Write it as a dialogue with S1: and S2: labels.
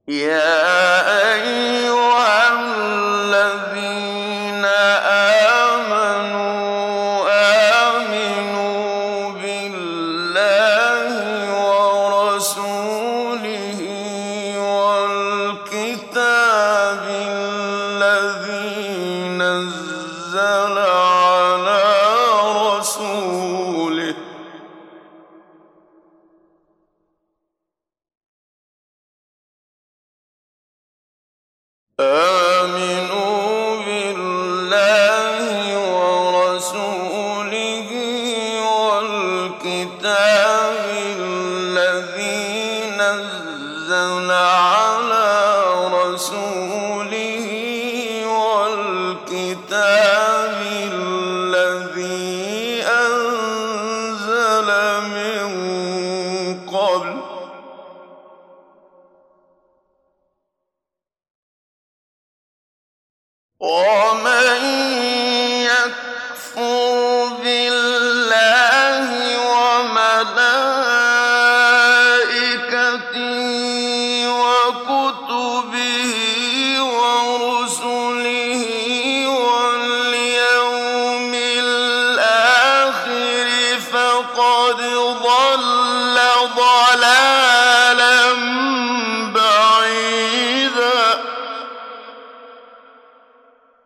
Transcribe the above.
S1: يا أيها الذين آمنوا بالله ورسوله والكتاب الذي نزل على رسوله آمنوا بالله ورسوله والكتاب الذي نزل على رسوله والكتاب الذي أنزل من قبل ومن يكفر بالله وملائكته وكتبه ورسله واليوم الآخر فقد ضل ضلالا